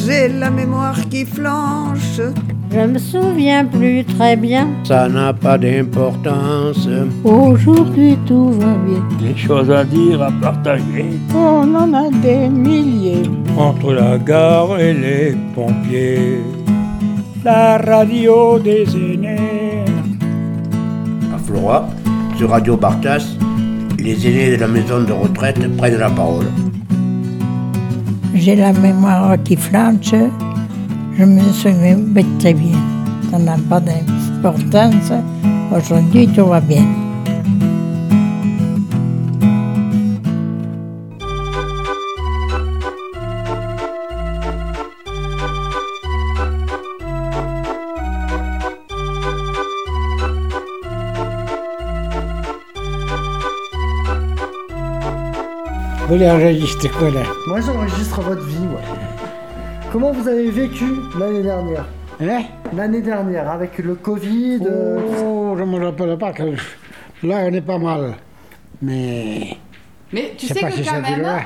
j'ai la mémoire qui flanche. Je me souviens plus très bien. Ça n'a pas d'importance. Aujourd'hui tout va bien. Des choses à dire, à partager. On en a des milliers. Entre la gare et les pompiers. La radio des aînés. À Flora, sur Radio Bartas, les aînés de la maison de retraite prennent la parole. J'ai la mémoire qui flanche. Je me souviens très bien. Ça n'a pas d'importance. Aujourd'hui, tout va bien. Vous les enregistrez quoi là? Moi j'enregistre votre vie, ouais. Comment vous avez vécu l'année dernière? Hein? L'année dernière, avec le Covid. Oh, je me rappelle pas que là on est pas mal. Mais tu je sais pas que si quand ça même, durera.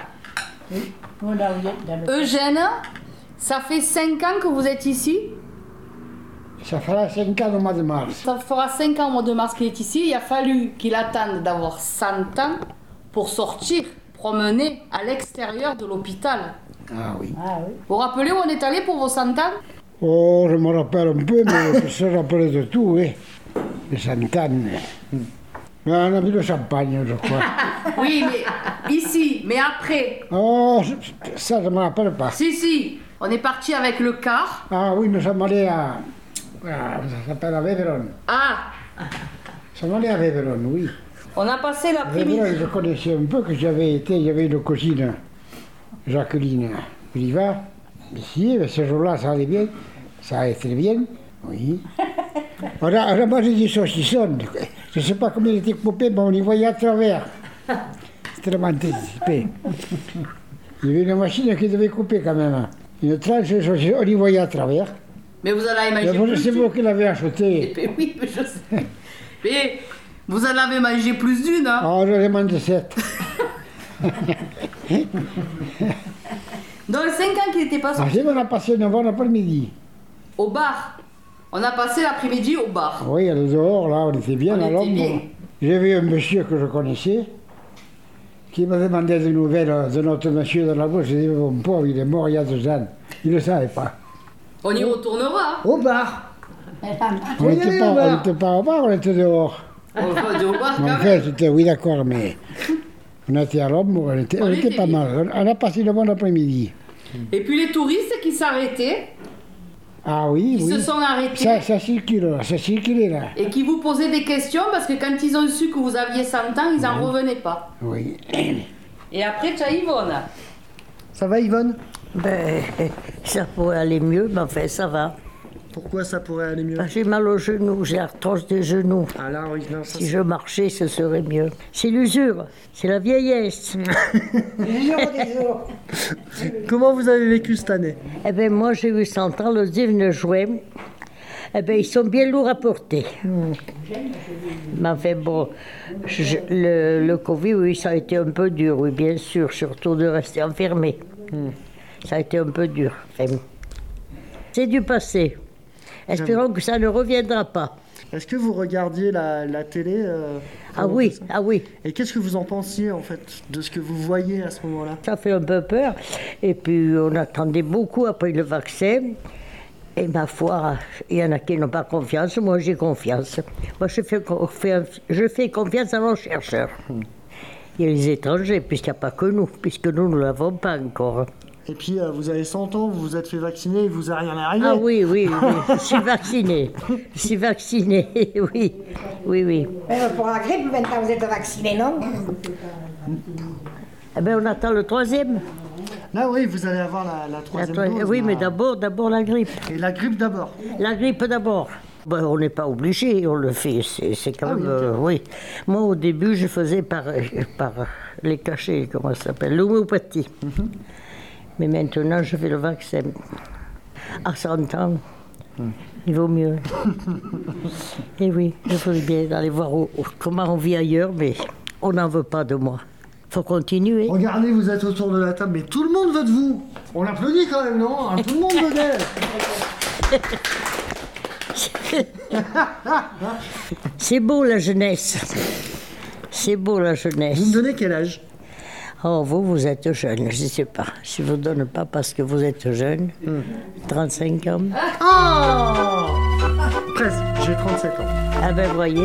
Eugène, ça fait 5 ans que vous êtes ici. Ça fera 5 ans au mois de mars. Ça fera 5 ans au mois de mars qu'il est ici. Il a fallu qu'il attende d'avoir 100 ans pour sortir, promener à l'extérieur de l'hôpital. Ah oui. Vous vous rappelez où on est allé pour vos 100 ans? Oh, je me rappelle un peu, mais je me rappelle de tout, oui. Les Santanes. Mais on a vu le champagne, je crois. Oui, mais ici, mais après. Oh, ça je me rappelle pas. Si, on est parti avec le car. Ah oui, nous sommes allés à... ça s'appelle à Véveron. Ah, Nous sommes allés à Véveron, oui. on a passé l'après-midi. Véveron, je connaissais un peu, que j'avais une cousine, Jacqueline Oliva, ici, mais ce jour-là, ça allait bien. Ça allait très bien, oui. On a mangé du saucisson. Je ne sais pas comment il était coupé, mais on y voyait à travers. C'était tellement anticipé. Il y avait une machine qui devait couper quand même. Une tranche de saucisson, on y voyait à travers. Mais vous en avez mangé plus C'est vous qui l'avez acheté. Oui, mais je sais. Mais vous en avez mangé plus d'une, hein? Oh, j'en ai mangé 7. Dans les 5 ans qu'il n'était pas Ah, sorti c'est on a passé 9 heures l'après-midi. au bar. On a passé l'après-midi au bar. Oui, à dehors, là, on était bien On à était bien. l'ombre. J'ai vu un monsieur que je connaissais qui m'a demandé des nouvelles de notre monsieur de la bouche. J'ai dit, mon pauvre, il est mort il y a 2 ans. Il ne le savait pas. On y retournera. Au bar. On n'était pas au bar, on était dehors. On va aller au bar quand En même. fait, c'était, oui, d'accord, mais on était à l'ombre, on était pas bien. mal. On a passé le bon après-midi. Et puis les touristes qui s'arrêtaient, Ah oui, qui oui. se sont arrêtés Ça circulait là. et qui vous posaient des questions parce que quand ils ont su que vous aviez 100 ans, ils n'en revenaient pas. Oui. Et après, tu as Yvonne. Ça va, Yvonne? Ben, ça pourrait aller mieux, mais enfin, ça va. Pourquoi ça pourrait aller mieux? J'ai mal aux genoux, j'ai l'arthrose des genoux. Ah là, oui, non, ça Si je marchais, ce serait mieux. C'est l'usure, c'est la vieillesse. Comment vous avez vécu cette année? Eh bien, moi, j'ai eu 100 ans le 19 juin. Eh bien, ils sont bien lourds à porter. Mais enfin, bon, le Covid, oui, ça a été un peu dur, oui, bien sûr, surtout de rester enfermé. Ça a été un peu dur. Enfin, c'est du passé. Espérons que ça ne reviendra pas. Est-ce que vous regardiez la télé Ah oui, ah oui. Et qu'est-ce que vous en pensiez, en fait, de ce que vous voyez à ce moment-là? Ça fait un peu peur. Et puis, on attendait beaucoup après le vaccin. Et ma foi, il y en a qui n'ont pas confiance. Moi, j'ai confiance. Moi, je fais confiance à mon chercheur. Il y a les étrangers, puisqu'il n'y a pas que nous, puisque nous ne l'avons pas encore. Et puis, vous avez 100 ans, vous vous êtes fait vacciner, il vous a rien arrivé? Ah oui, je suis vaccinée. Je suis vaccinée, oui. Oui, oui. Pour la grippe, maintenant, vous êtes vacciné, non? Eh bien, on attend le 3e. Là, oui, vous allez avoir la 3e dose. Oui, là. mais d'abord la grippe. Et la grippe d'abord? La grippe d'abord. Ben, on n'est pas obligé, on le fait, c'est quand même... oui. Moi, au début, je faisais par les cachets, comment ça s'appelle, l'homéopathie. Mais maintenant, je fais le vaccin. À 100 ans, il vaut mieux. Et oui, je ferais bien d'aller voir comment on vit ailleurs, mais on n'en veut pas de moi. Faut continuer. Regardez, vous êtes autour de la table, mais tout le monde veut de vous. On l'applaudit quand même, non? Tout le monde venait. C'est beau la jeunesse. C'est beau la jeunesse. Vous me donnez quel âge? Oh, vous êtes jeune, je ne sais pas. Je ne vous donne pas parce que vous êtes jeune. 35 ans. Ah, presque, j'ai 37 ans. Ah ben, voyez.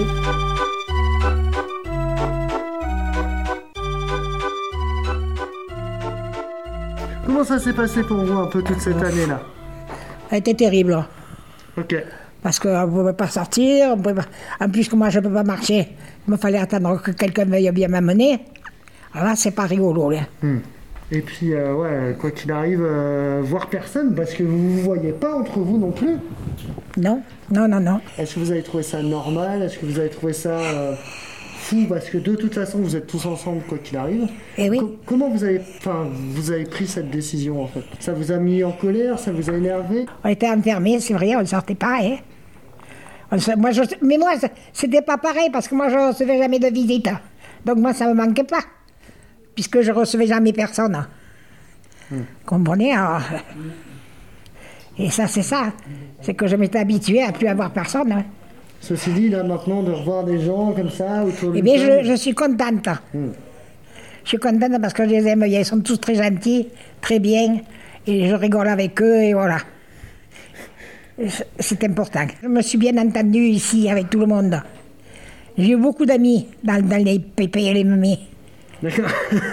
Comment ça s'est passé pour vous un peu toute cette année-là? Ça a été terrible. Ok. Parce qu'on ne pouvait pas sortir, on pouvait pas... en plus que moi je ne peux pas marcher, il me fallait attendre que quelqu'un veuille bien m'amener. Alors là, c'est pas rigolo. Là. Et puis, ouais, quoi qu'il arrive, voir personne, parce que vous ne vous voyez pas entre vous non plus. Non, non, non, non. Est-ce que vous avez trouvé ça normal? Est-ce que vous avez trouvé ça fou? Parce que de toute façon, vous êtes tous ensemble, quoi qu'il arrive. Eh oui. Comment vous avez pris cette décision, en fait? Ça vous a mis en colère? Ça vous a énervé? On était enfermés, c'est vrai, on ne sortait pas. Hein. Mais moi, c'était pas pareil, parce que moi, je ne recevais jamais de visite. Donc moi, ça ne me manquait pas, puisque je ne recevais jamais personne. Comprenez? Alors... Et ça, c'est ça. C'est que je m'étais habituée à plus avoir personne. Hein. Ceci dit, là, maintenant, de revoir des gens comme ça, autour du... Eh bien, je suis contente. Je suis contente parce que je les aime. Ils sont tous très gentils, très bien. Et je rigole avec eux, et voilà. C'est important. Je me suis bien entendue ici avec tout le monde. J'ai eu beaucoup d'amis dans les pépés et les mamies. D'accord.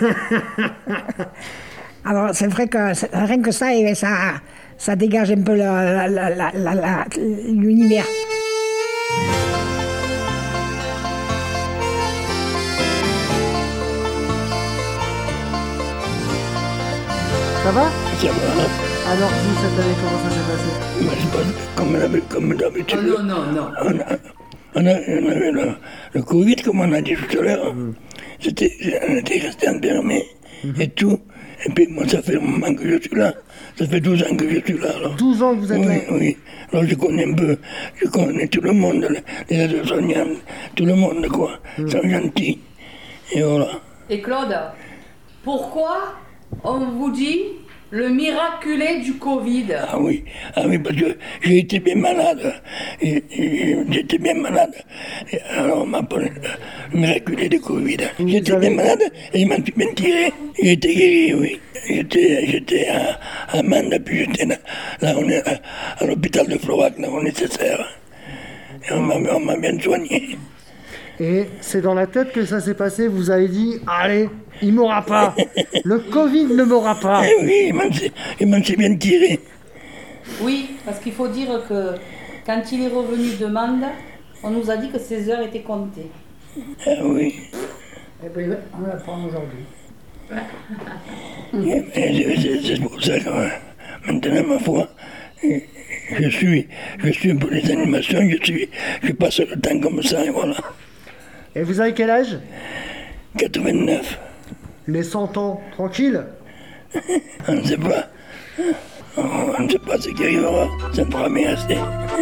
Alors, c'est vrai que rien que ça, ça dégage un peu l'univers. Ça va? Ça va. Alors, vous, cette année, comment ça s'est passé? Comme d'habitude. Oh, non. On avait le Covid, comme on a dit tout à l'heure. On était resté enfermés et tout. Et puis moi, ça fait un moment que je suis là. Ça fait 12 ans que je suis là. Alors. 12 ans que vous êtes là? Oui. Alors je connais tout le monde, les aides-soignants, tout le monde, quoi. Ils sont gentils. Et voilà. Et Claude, pourquoi on vous dit le miraculé du Covid? Ah oui, parce que j'ai été bien malade. J'étais bien malade. Et alors on m'a appelé le miraculé du Covid. J'étais bien malade et ils m'ont bien tiré. J'ai été guéri, oui. J'étais à Mende, puis j'étais là on est à l'hôpital de Florac, là on est nécessaire. Et on m'a bien soigné. Et c'est dans la tête que ça s'est passé, vous avez dit, allez, il m'aura pas. Le Covid ne m'aura pas. Oui, il m'en s'est bien tiré. Oui, parce qu'il faut dire que quand il est revenu de Mende, on nous a dit que ses heures étaient comptées. Ah oui. Et puis, on l'apprend aujourd'hui. C'est pour ça que maintenant, ma foi, je suis pour les animations, je passe le temps comme ça, et voilà. Et vous avez quel âge? 89. Les 100 ans, tranquille? On ne sait pas. On ne sait pas ce qui arrivera. Ça pourra bien rester.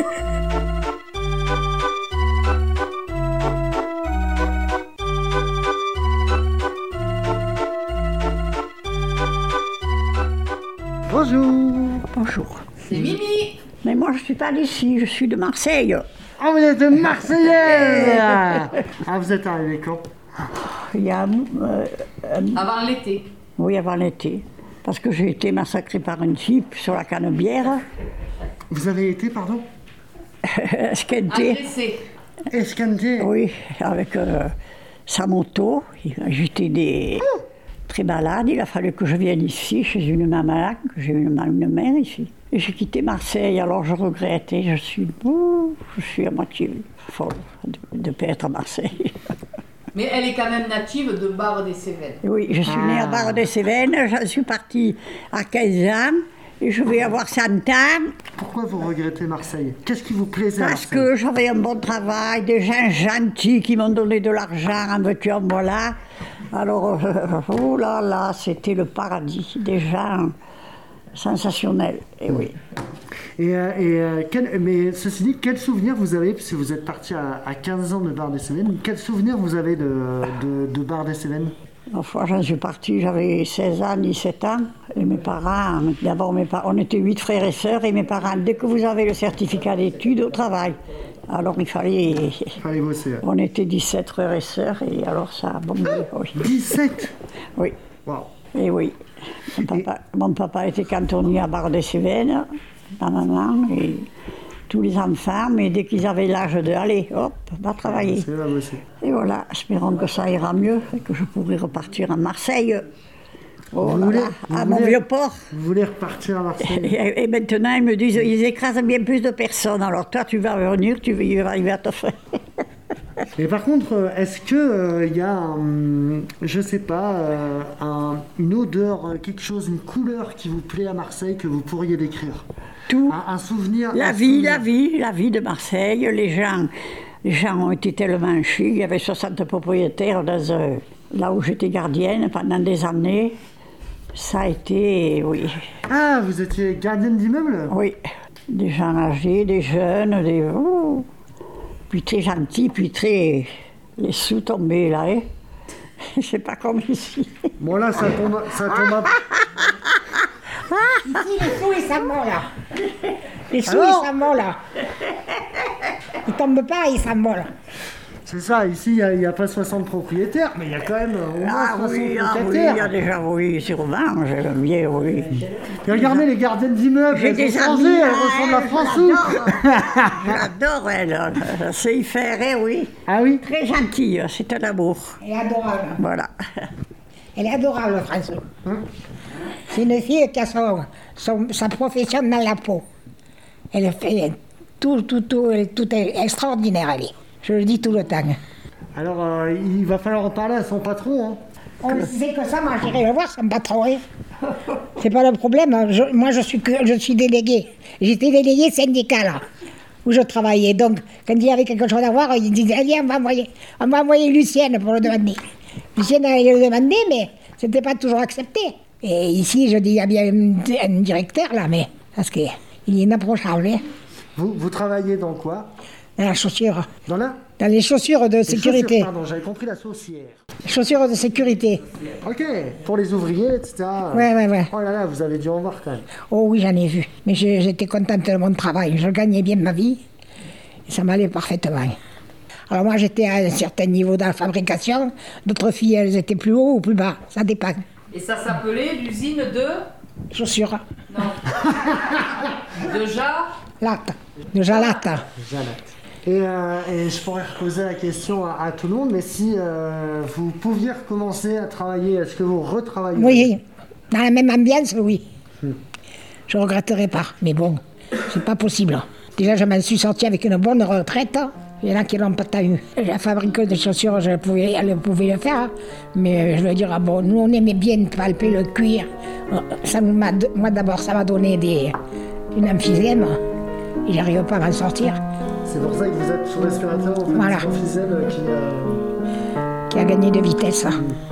Bonjour. Bonjour. C'est Mimi. Mais moi, je ne suis pas d'ici, je suis de Marseille. Ah, vous êtes de Marseillaise. Ah, vous êtes arrivé quand? Il y a... Avant l'été. oui, avant l'été. Parce que j'ai été massacrée par un type sur la Canebière. Vous avez été, pardon? Esquinté. Agressé. Esquinté? Oui, avec sa moto. J'étais très malade. Il a fallu que je vienne ici, chez une maman, que j'ai une mère ici. Et j'ai quitté Marseille, alors je regrette. Et je suis à moitié folle de ne pas être à Marseille. Mais elle est quand même native de Bar-des-Cévennes. Oui, je suis née à Bar-des-Cévennes. Je suis partie à 15 ans. Et je vais avoir 100 ans. Pourquoi vous regrettez Marseille? Qu'est-ce qui vous plaisait à Parce Marseille? que j'avais un bon travail, des gens gentils qui m'ont donné de l'argent, en veux-tu, en voilà. Alors, oh là là, c'était le paradis, des gens sensationnels, et oui. Mais ceci dit, quel souvenir vous avez, si vous êtes parti à 15 ans de Bar-des-Cévennes, quel souvenir vous avez de Bar-des-Cévennes? Une fois, j'en suis partie, j'avais 16 ans, 17 ans. Et mes parents, d'abord, on était 8 frères et sœurs. Et mes parents, dès que vous avez le certificat d'études, au travail. Alors il fallait bosser. On était 17 frères et sœurs. Et alors ça a bombé. Oui. 17 Oui. Wow. Et oui. Mon papa était cantonnier à Bar-des-Cévennes, ma maman, et tous les enfants, mais dès qu'ils avaient l'âge de aller, hop, va travailler. Et voilà, espérons que ça ira mieux et que je pourrai repartir à Marseille. Oh là là, à mon vieux port. Vous voulez repartir à Marseille? Et maintenant, ils me disent, ils écrasent bien plus de personnes. Alors toi, tu vas venir, tu vas arriver à te faire. Et par contre, est-ce que y a, je sais pas, une odeur, quelque chose, une couleur qui vous plaît à Marseille que vous pourriez décrire? Tout. Un souvenir. La vie de Marseille. Les gens ont été tellement chics. Il y avait 60 propriétaires là où j'étais gardienne pendant des années. Ça a été, oui. Ah, vous étiez gardienne d'immeuble? Oui. Des gens âgés, des jeunes, puis très gentils, puis très... Les sous tombaient là, hein. C'est pas comme ici. Bon là, ça tombe à... Ici, les sous, ils s'en vont là. Les sous, ils s'en vont là. Ils tombent pas, ils s'en vont là. C'est ça, ici, il n'y a pas 60 propriétaires, mais il y a quand même au moins 60 propriétaires. Oui, il y a déjà, oui, sûrement, j'aime bien, oui. Et regardez les gardiennes d'immeubles, elles sont changées, elles ressemblent à François. J'adore elle, c'est y faire, oui. Ah oui? Très gentille, c'est un amour. Elle est adorable. Voilà. Elle est adorable, François. C'est une fille qui a sa profession dans la peau. Elle fait tout est extraordinaire, elle est. Je le dis tout le temps. Alors, il va falloir en parler à son patron. Hein. C'est que ça, moi, j'irai le voir, son patron. Hein. C'est pas le problème. Moi, je suis déléguée. J'étais déléguée syndicale, là, où je travaillais. Donc, quand il y avait quelque chose à voir, ils disaient, allez, on va envoyer Lucienne pour le demander. Lucienne allait le demander, mais c'était pas toujours accepté. Et ici, je dis, il y a bien un directeur, là, mais parce qu'il est inapprochable. Hein. Vous travaillez dans quoi? Dans la chaussure. Dans les chaussures de sécurité. Chaussures, pardon, j'avais compris la saucière. Chaussures de sécurité. Ok, pour les ouvriers, etc. Ouais. Oh là là, vous avez dû en voir quand même. Oh oui, j'en ai vu. Mais j'étais contente de mon travail. Je gagnais bien ma vie. Et ça m'allait parfaitement. Alors moi, j'étais à un certain niveau dans la fabrication. D'autres filles, elles étaient plus haut ou plus bas. Ça dépend. Et ça s'appelait l'usine de... Chaussures. Non. De Latte. De Jalate. Et je pourrais reposer la question à tout le monde, mais si vous pouviez recommencer à travailler, est-ce que vous retravailleriez? Oui, dans la même ambiance, oui. Je ne regretterai pas, mais bon, c'est pas possible. Déjà, je m'en suis sortie avec une bonne retraite. Il y en a qui l'ont pas eu. La fabrique de chaussures, elle pouvait le faire, mais je veux dire, bon, nous, on aimait bien palper le cuir. Moi, d'abord, ça m'a donné une emphysème, et j'arrive pas à m'en sortir. C'est pour ça que vous êtes sous respirateur, en fait, voilà. Emphysème qui a gagné de vitesse.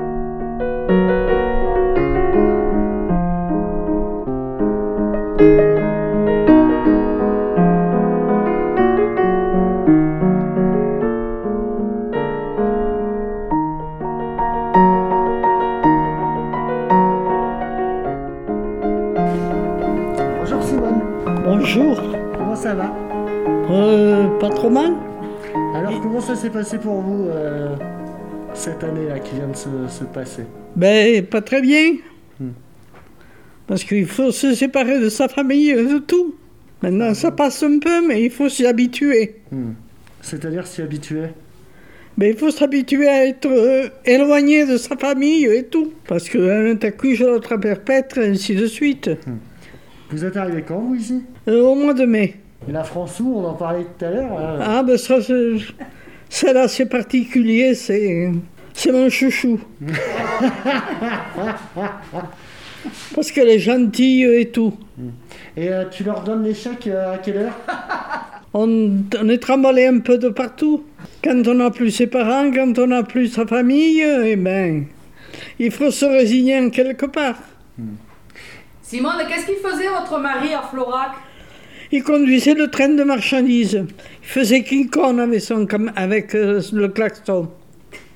Bonjour Simone. Bonjour. Comment ça va? Pas trop mal. Alors comment ça s'est passé pour vous cette année-là qui vient de se passer? Ben, pas très bien. Parce qu'il faut se séparer de sa famille, de tout. Maintenant, ça passe un peu, mais il faut s'y habituer. C'est-à-dire s'y habituer? Ben, il faut s'habituer à être éloigné de sa famille et tout. Parce qu'un t'accuse, l'autre perpètre, et ainsi de suite. Vous êtes arrivé quand, vous, ici? Au mois de mai. Et la François, on en parlait tout à l'heure. Ah, ben ça, c'est là, c'est particulier, c'est mon chouchou. Parce qu'elle est gentille et tout. Et tu leur donnes les chèques à quelle heure? On est tremblé un peu de partout. Quand on n'a plus ses parents, quand on n'a plus sa famille, eh ben, il faut se résigner en quelque part. Simone, qu'est-ce qu'il faisait votre mari à Florac? Il conduisait le train de marchandises. Il faisait King Kong avec le klaxon.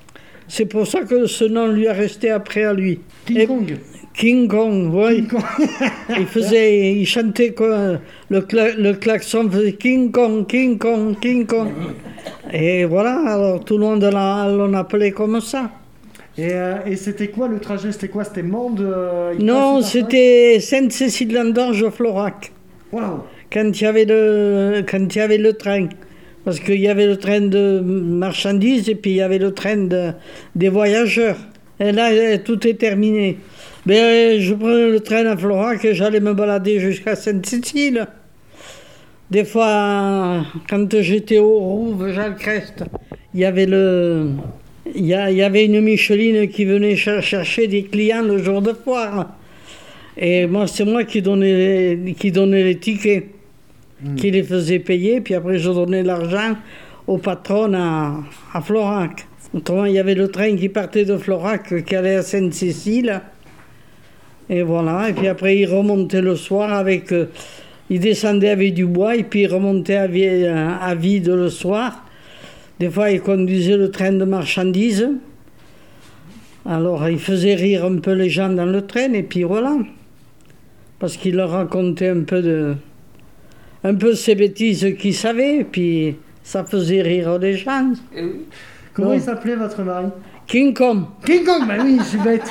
C'est pour ça que ce nom lui est resté après à lui. King Kong. King Kong, oui. Il chantait quoi, le klaxon faisait King Kong, King Kong, King Kong. Et voilà, alors tout le monde l'on appelait comme ça. Et c'était quoi le trajet? C'était quoi? C'était Mende Non, c'était Sainte-Cécile-l'Andange-Florac. Waouh! Quand il y avait le train. Parce qu'il y avait le train de marchandises et puis il y avait le train des voyageurs. Et là, tout est terminé. Mais je prenais le train à Florac et j'allais me balader jusqu'à Sainte-Cécile. Des fois, quand j'étais au Rouve, Jalcrest, il y avait une Micheline qui venait chercher des clients le jour de foire. Et moi, c'est moi qui donnais les tickets, qui les faisais payer, puis après je donnais l'argent au patron à Florac. Autrement, il y avait le train qui partait de Florac, qui allait à Sainte-Cécile. Et voilà, et puis après il remontait le soir il descendait avec du bois, et puis il remontait à vide le soir. Des fois, il conduisait le train de marchandises. Alors, il faisait rire un peu les gens dans le train, et puis voilà. Parce qu'il leur racontait un peu ces bêtises qu'il savait, et puis ça faisait rire les gens. Comment il s'appelait votre mari? King Kong. King Kong, bah oui, je suis bête.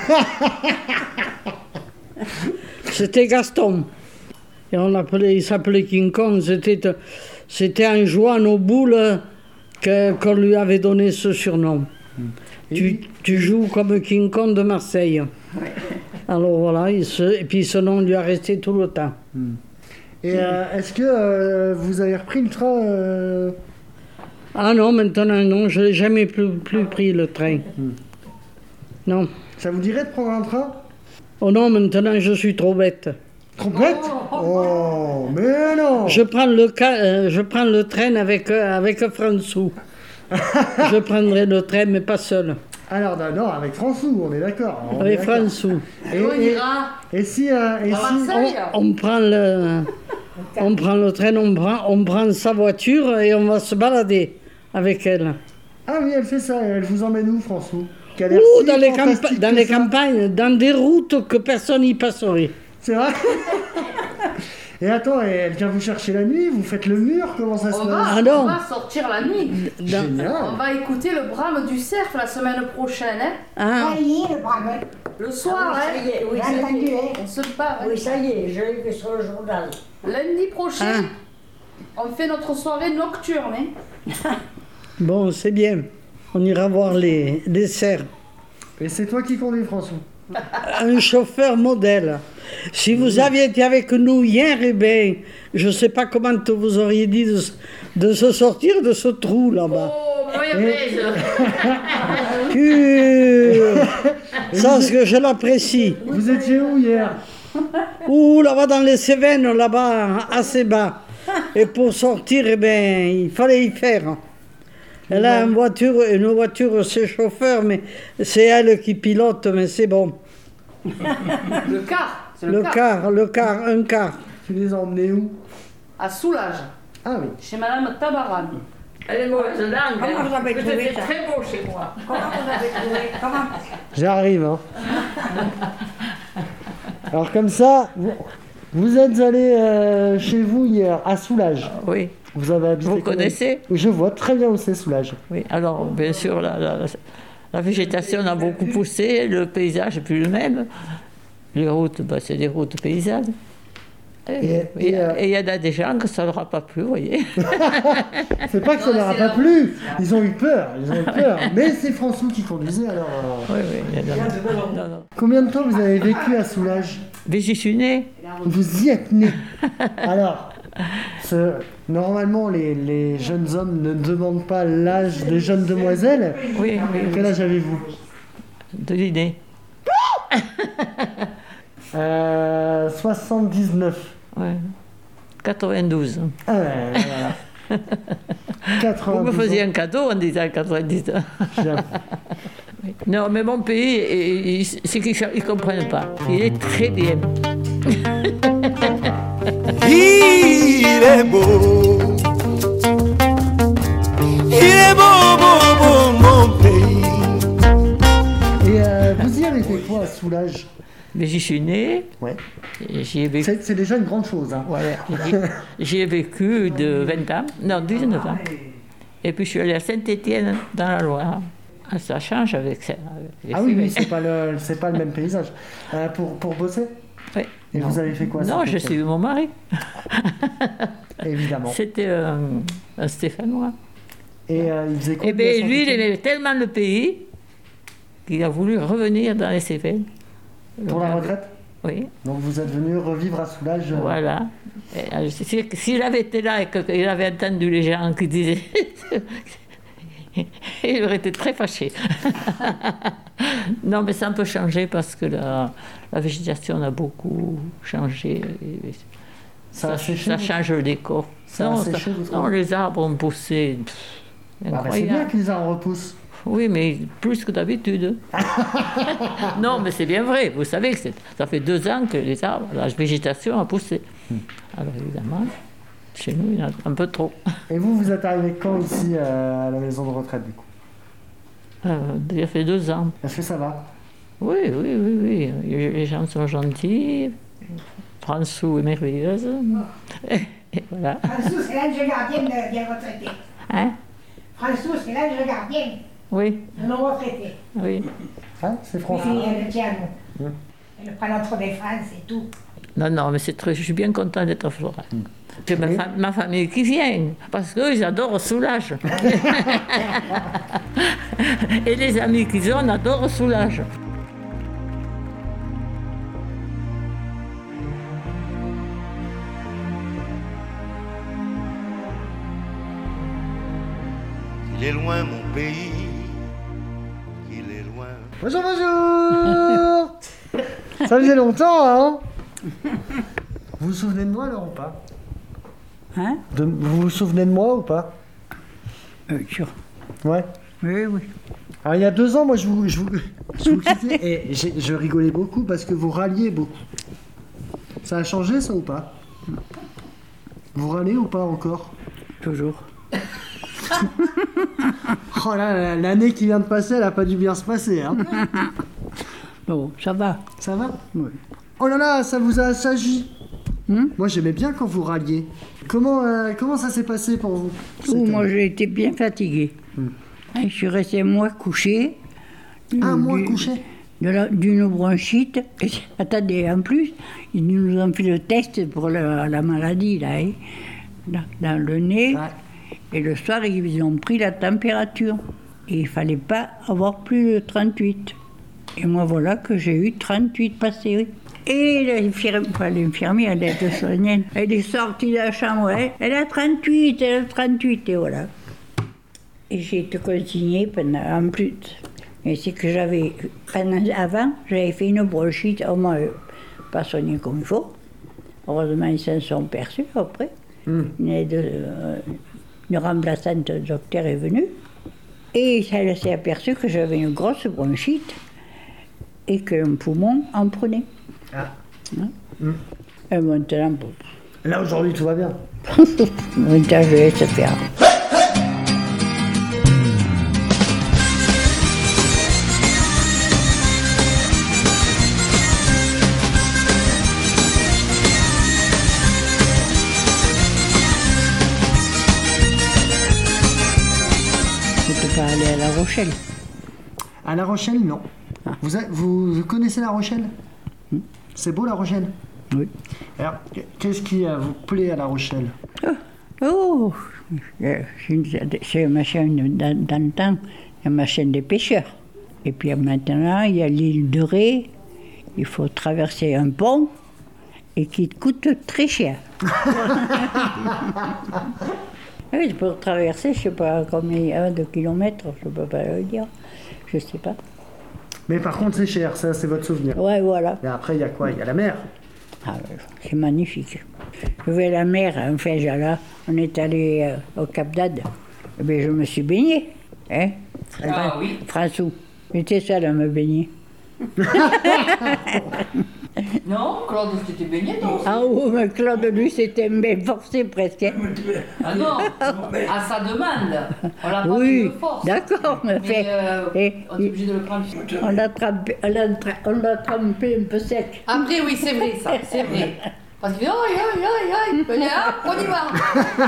C'était Gaston. Et il s'appelait King Kong. C'était en jouant aux boules qu'on lui avait donné ce surnom. Tu joues comme King Kong de Marseille. Ouais. Alors voilà, et puis ce nom lui a resté tout le temps. Et est-ce que vous avez repris le train Ah non, maintenant non, je n'ai jamais plus pris le train. Non. Ça vous dirait de prendre un train? Oh non, maintenant je suis trop bête. Trop bête? Oh, mais non! Je prends le train avec François. Je prendrai le train, mais pas seul. Alors non, avec François, on est d'accord. Avec François. Et si on prend le train, on prend sa voiture et on va se balader avec elle. Ah oui, elle fait ça. Elle vous emmène où, François? Dans les campagnes, dans des routes que personne n'y passerait. C'est vrai? Et attends, elle vient vous chercher la nuit? Vous faites le mur? Comment ça se passe? On va sortir la nuit. Génial. On va écouter le brame du cerf la semaine prochaine. Hein? Ah oui, le brame. Le soir, ça y est, oui, ça y est. On se part. Oui, ça y est, je l'ai vu sur le journal. Lundi prochain, on fait notre soirée nocturne. Hein? Bon, c'est bien. On ira voir les cerfs. Et c'est toi qui conduis, François? Un chauffeur modèle. Si vous aviez été avec nous hier, eh bien, je ne sais pas comment vous auriez dit de se sortir de ce trou là-bas. Oh, oui, ça, c'est que je l'apprécie. Vous étiez où hier? Ouh, là-bas dans les Cévennes, là-bas, assez bas. Et pour sortir, eh bien, il fallait y faire. Elle a une voiture, c'est chauffeur, mais c'est elle qui pilote, mais c'est bon. Le car. Un car. Tu les as emmenés où? À Soulage. Ah oui. Chez Madame Tabaran. Elle est mauvaise langue. Comment vous avez trouvé C'était ça? très beau chez moi. Comment vous avez trouvé? Comment? J'arrive, hein. Alors comme ça, vous êtes allé chez vous hier, à Soulage. Oui. Vous avez habité. Vous connaissez? Je vois très bien où c'est Soulage. Oui, alors bien sûr, la végétation a beaucoup poussé, le paysage n'est plus le même. Les routes, c'est des routes paysannes. Et il y en a des gens que ça ne leur a pas plu, vous voyez. C'est pas que ça ne leur a pas plu, ils ont eu peur. Mais c'est François qui conduisait alors. Oui. Non. Combien de temps vous avez vécu à Soulage? J'y suis né. Vous y êtes né. Alors, normalement, les jeunes hommes ne demandent pas l'âge des jeunes demoiselles. Oui. Quel âge avez-vous? Devinez. 79. Ouais. 92. Ah ouais, voilà. 92 Vous me faisiez ans. un cadeau en disant 90 ans. Non, mais mon pays, c'est qu'ils ne comprennent pas. Il est très bien. Il est beau. Il est beau, beau, beau, mon pays. Soulages? Mais j'y suis né. Ouais. J'y ai vécu. C'est déjà une grande chose. Hein. Voilà. J'y ai vécu de 20 ans, non, 19 ans. Et puis je suis allée à Saint-Étienne, dans la Loire. Ah, ça change avec ça. Oui, c'est pas le même paysage. Pour bosser? Oui. Et non. Vous avez fait quoi? Non, j'ai suivi mon mari. Évidemment. C'était un Stéphanois. Et il faisait quoi? Eh bien, lui, il aimait tellement le pays qu'il a voulu revenir dans les Cévennes. Pour la retraite? Oui. Donc vous êtes venu revivre à Soulages? Voilà. S'il avait été là et qu'il avait entendu les gens qui disaient... il aurait été très fâché. Non, mais ça a un peu changé parce que la végétation a beaucoup changé. Ça change le décor. Non, les arbres ont poussé. C'est bien que les arbres repoussent. Oui, mais plus que d'habitude. Non, mais c'est bien vrai. Vous savez que ça fait 2 ans que la végétation a poussé. Alors évidemment, chez nous, il y en a un peu trop. Et vous êtes arrivé quand ici à la maison de retraite du coup? Il a fait 2 ans. Est-ce que ça va? Oui. Les gens sont gentils. François est merveilleuse. Et voilà. François, c'est l'ange gardien des retraités. Hein? François, c'est l'ange gardien. Oui. De nos retraités. Oui. Hein, c'est François. Oui, elle le tient. Elle prend notre défense et tout. Non, mais je suis bien content d'être à Flora. J'ai ma famille qui vient, parce qu'eux, ils adorent Soulages. Et les amis qu'ils ont adorent Soulages. Il est loin mon pays, il est loin. Bonjour. Ça faisait longtemps, hein? Vous vous souvenez de moi alors ou pas? Hein? Vous vous souvenez de moi ou pas? Sûr. Ouais. Oui. Alors il y a 2 ans, moi je vous quittais et je rigolais beaucoup parce que vous râliez beaucoup. Ça a changé ça ou pas? Vous râlez ou pas encore? Toujours. Oh là, l'année qui vient de passer, elle a pas dû bien se passer, hein? Bon, ça va. Ça va? Oui. Oh là là, ça vous a assagi. Moi j'aimais bien quand vous râliez. Comment ça s'est passé pour vous? Moi j'ai été bien fatiguée. Je suis restée un mois couchée. Un mois couché? D'une bronchite. Et, attendez, en plus, ils nous ont fait le test pour la maladie, là, dans le nez. Ouais. Et le soir, ils ont pris la température. Et il ne fallait pas avoir plus de 38. Et moi, voilà que j'ai eu 38 passés. Et l'infirmière, elle est soignante. Elle est sortie de la chambre, elle a 38, et voilà. Et j'ai été consignée en plus. Et c'est que avant, j'avais fait une bronchite, on m'a pas soigné comme il faut. Heureusement, ils s'en sont perçus après. Une remplaçante de docteur est venue. Et elle s'est aperçue que j'avais une grosse bronchite et qu'un poumon en prenait. Et maintenant, là aujourd'hui tout va bien. Maintenant je vais se faire. Je ne peux pas aller à La Rochelle. À La Rochelle, non. Ah. Vous connaissez La Rochelle? C'est beau La Rochelle? Oui. Alors, qu'est-ce qui vous plaît à La Rochelle? C'est ma chaîne d'antan, ma chaîne des pêcheurs. Et puis maintenant, il y a l'île de Ré, il faut traverser un pont et qui coûte très cher. Oui, pour traverser, je ne sais pas combien de kilomètres, je ne peux pas le dire, je ne sais pas. Mais par contre, c'est cher, ça, c'est votre souvenir. Ouais, voilà. Et après, il y a quoi? Il y a la mer. Ah, c'est magnifique. Je vais à la mer, enfin, là, on est allé au Cap d'Agde. Eh bien, je me suis baignée. Hein? Oui. François, j'étais seule à me baigner. Non, Claude, tu t'es baigné, toi aussi. Ah oui, mais Claude, lui, c'était bien forcé presque. Ah non, à sa demande. On l'a pas Oui, mis de force. d'accord, mais fait. On est obligé de le prendre. On l'a trempé un peu sec. Après, oui, c'est vrai, ça, c'est vrai. Parce que, aïe, allez, hop, on y va.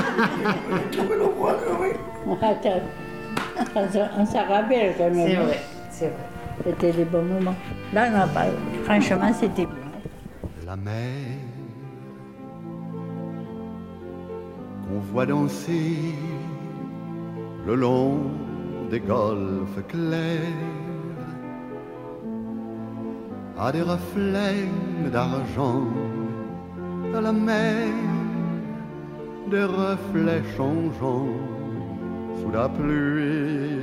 On s'en rappelle quand même. C'est vrai, c'est vrai. C'était des bons moments. Là, on n'a pas. Franchement, c'était bien. La mer qu'on voit danser le long des golfes clairs a des reflets d'argent à la mer, des reflets changeants sous la pluie.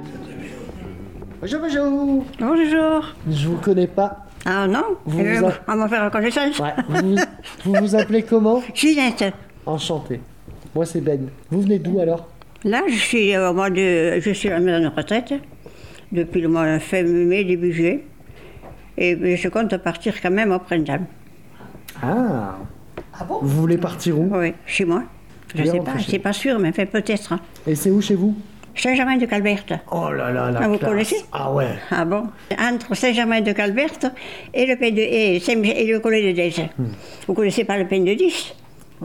Bonjour, bonjour. Bonjour. Je vous connais pas. Ah non, on va faire la connaissance. Ouais. Vous vous appelez comment? Ginette. Enchanté. Moi c'est Ben. Vous venez d'où alors? Là, je suis à la maison de retraite depuis le mois fin mai, début juillet. Et je compte partir quand même au printemps. Ah. Ah bon? Vous voulez partir où? Oui, chez moi. Je ne sais pas, c'est pas sûr, mais enfin, peut-être. Et c'est où chez vous? Saint-Germain-de-Calberte. Oh là là, la Vous classe. connaissez? Ah ouais. Ah bon? Entre Saint-Germain-de-Calberte et le et le Collet de Dèze. Vous connaissez pas le Pain de 10?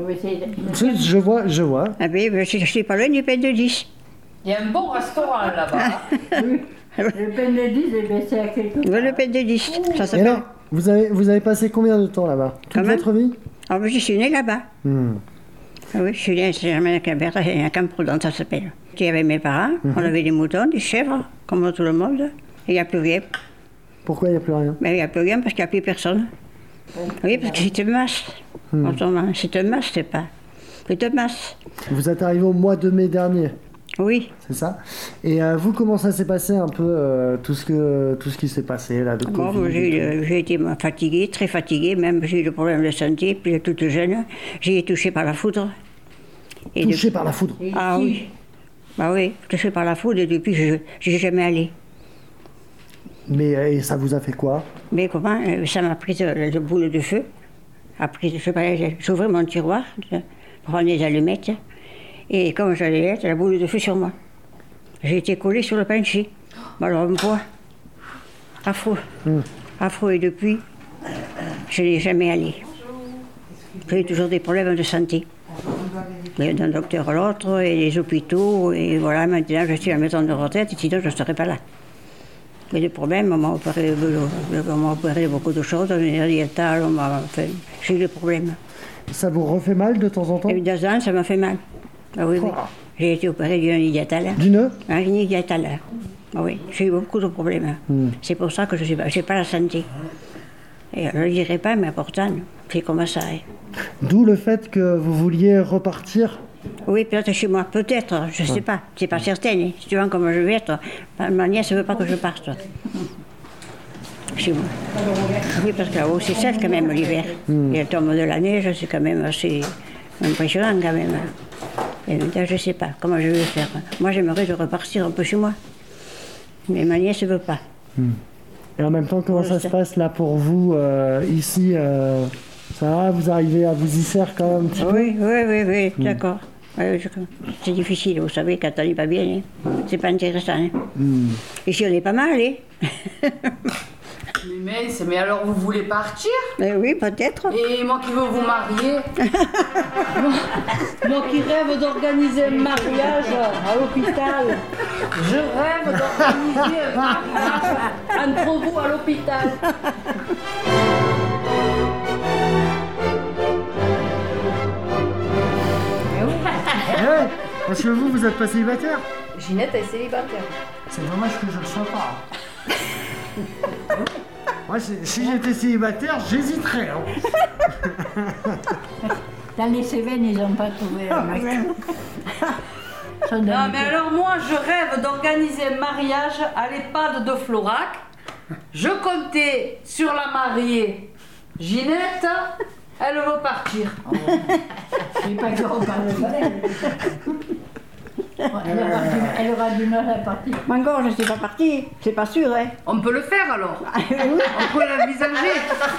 Je vois. Ah oui, je suis pas loin du Pain de 10. Il y a un bon restaurant là-bas. Le Pain de 10, c'est à quelque chose. Le Pain de 10, ça Et s'appelle. là, vous avez passé combien de temps là-bas? Toute votre vie? Ah ben, je suis née là-bas. Ah oui, je suis née à Saint-Germain-de-Calberte, à Camprudon, ça s'appelle. J'étais avec mes parents, on avait des moutons, des chèvres, comme tout le monde. Et il n'y a plus rien. Pourquoi il n'y a plus rien? Mais il n'y a plus rien parce qu'il n'y a plus personne. Oui, parce que c'est une masse. Autrement, c'est une masse, c'est pas. C'est une masse. Vous êtes arrivé au mois de mai dernier? Oui. C'est ça? Et vous, comment ça s'est passé un peu, tout ce qui s'est passé là, de Bon, Covid? j'ai été fatiguée, très fatiguée, même j'ai eu des problèmes de santé, puis toute jeune, j'ai été touchée par la foudre. Touchée par la foudre? Ah oui. Bah oui, touchée par la foudre et depuis, je n'ai jamais allé. Mais et ça vous a fait quoi? Mais comment? Ça m'a pris le boule de feu. Après, j'ai ouvert mon tiroir pour prendre les allumettes. Et comme j'allais être, la boule de feu sur moi. J'ai été collée sur le plancher. Alors, un poids affreux. Affreux. Et depuis, je n'ai jamais allé. J'ai eu toujours des problèmes de santé. D'un docteur à l'autre, et les hôpitaux, et voilà, maintenant je suis à la maison de retraite, et sinon je ne serais pas là. Mais le problème, on m'a opéré beaucoup de choses, on m'a diétal, j'ai eu des problèmes. Ça vous refait mal de temps en temps? Évidemment, ça m'a fait mal. Ah oui, oui. J'ai été opéré d'une hernie diétale. D'une? Une hernie diétale. Ah oui, j'ai eu beaucoup de problèmes. C'est pour ça que je n'ai pas la santé. Et je ne le dirai pas, mais pourtant, c'est comme ça. Hein. D'où le fait que vous vouliez repartir? Oui, peut-être chez moi, peut-être, je ne sais pas. C'est pas certain. Hein. Si tu vois comment je vais être, ma nièce ne veut pas que je parte. Chez moi. Oui, parce que là-haut, c'est sec quand même l'hiver. Et le tombe de la neige, c'est quand même assez impressionnant quand même. Et maintenant, je ne sais pas comment je vais faire. Moi, j'aimerais repartir un peu chez moi. Mais ma nièce ne veut pas. Et en même temps, comment ça se passe là pour vous, ici ça va, vous arrivez à vous y faire quand même un petit peu? Oui, d'accord. C'est difficile, vous savez, quand on n'est pas bien, hein. C'est pas intéressant. Hein. Ici, on est pas mal, hein. Mais alors vous voulez partir? Oui, peut-être. Et moi qui veux vous marier? Moi qui rêve d'organiser un mariage à l'hôpital. Je rêve d'organiser un mariage entre vous à l'hôpital. Ouais, parce que vous êtes pas célibataire? Ginette est célibataire. C'est dommage que je ne le sois pas. Moi, si j'étais célibataire, j'hésiterais. Hein. Dans les Cévennes, ils n'ont pas trouvé un mec. Non, mais alors moi, je rêve d'organiser un mariage à l'EHPAD de Florac. Je comptais sur la mariée Ginette. Elle veut partir. C'est pas qu'on parle de Elle aura du mal à partir. Mais encore, je ne suis pas partie, c'est pas sûr, hein. On peut le faire alors. Oui. On peut l'envisager.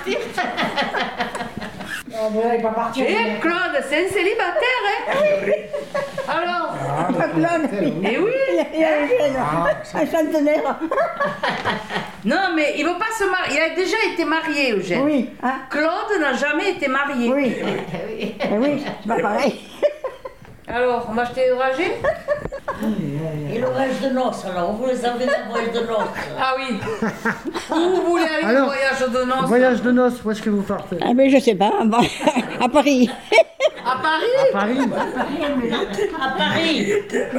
Non, mais là, il va partir. Et Claude, c'est un célibataire, hein. Oui. Alors Claude, eh oui. Il a un centenaire. Non, mais il ne veut pas se marier. Il a déjà été marié, Eugène. Oui. Hein? Claude n'a jamais été marié. Oui. Oui, c'est pas pareil. Alors, on va acheter le dragé. Et le voyage de noces, alors, vous les avez le voyage de noces. Ah oui. Où vous voulez aller Alors, au voyage de noces? Voyage de noces, où est-ce que vous partez? Ah, mais je sais pas, à Paris. À Paris? À Paris. À Paris.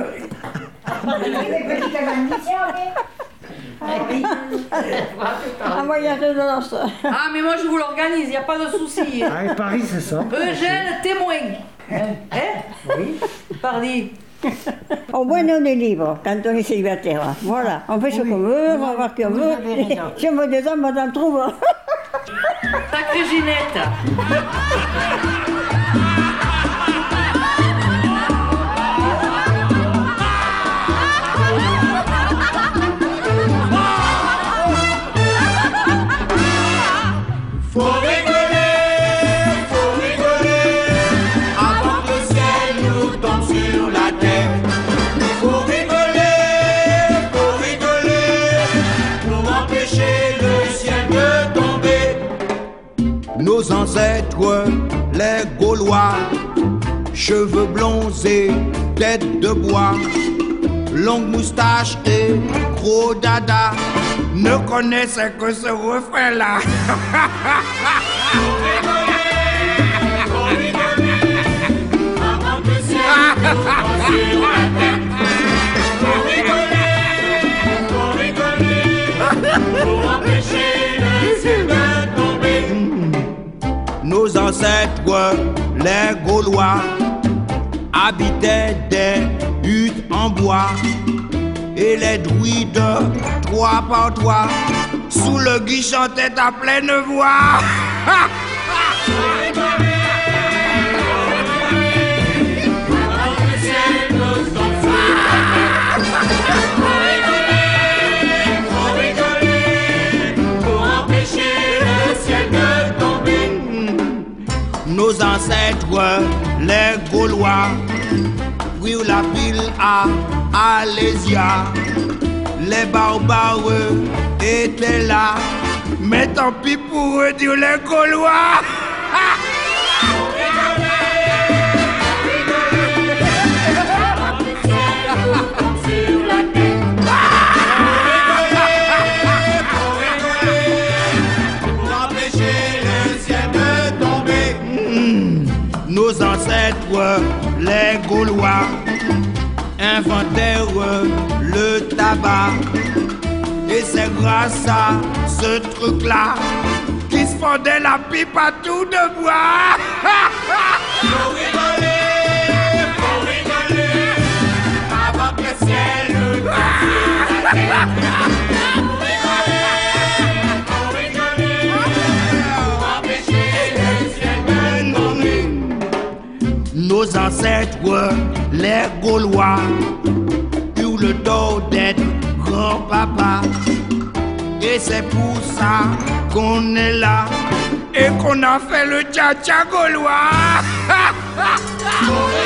Un voyage de noces. Ah, mais moi je vous l'organise, il n'y a pas de souci. Ah, et Paris, c'est ça. Eugène, témoin. Hein? Oui. Pardi. Au moins, on est libre quand on est célibataire. Voilà, on fait ce qu'on veut, on va voir qui on veut. Si on veut des hommes, on en trouve. Sacrée Ginette. Faut rigoler, avant que le ciel nous tombe sur la tête. Faut rigoler, pour empêcher le ciel de tomber. Nos ancêtres, les Gaulois, cheveux blonds et tête de bois, longue moustache et gros dada, ne connaissaient que ce refrain-là. Pour empêcher le ciel de tomber. Nos ancêtres, les Gaulois, habitaient des huttes en bois. Et les druides, 3 par 3, sous le gui chantaient à pleine voix. Pour empêcher le ciel de tomber. Nos ancêtres, les Gaulois, prirent la ville à Alésia. Les barbares étaient là, mais tant pis pour eux, dire les Gaulois. Pour empêcher le ciel de tomber. Nos ancêtres, les Gaulois, inventèrent le tabac. Et c'est grâce à ce truc-là qu'ils se fondaient la pipe à tout de bois. Faut rigoler, avant que le ciel nous tombe sur la tête. Faut rigoler, pour empêcher le ciel de tomber. Nos ancêtres, les Gaulois, eurent le dos d'être grand-papa. Et c'est pour ça qu'on est là et qu'on a fait le tcha-tcha gaulois.